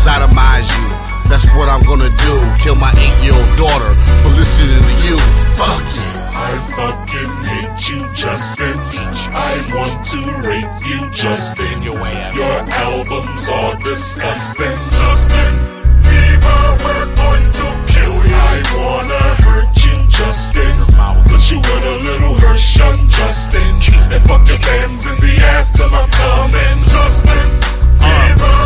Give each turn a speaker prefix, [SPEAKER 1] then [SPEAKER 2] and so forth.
[SPEAKER 1] sodomize you. That's what I'm gonna do. Kill my 8-year-old daughter for listening to you. Fuck you.
[SPEAKER 2] I fucking hate you, Justin. I want to rape you, Justin. Your albums are disgusting, Justin Bieber. We're going to kill you. I wanna hurt you, Justin. Put you in a little hearse, young Justin, and fuck your fans in the ass till I'm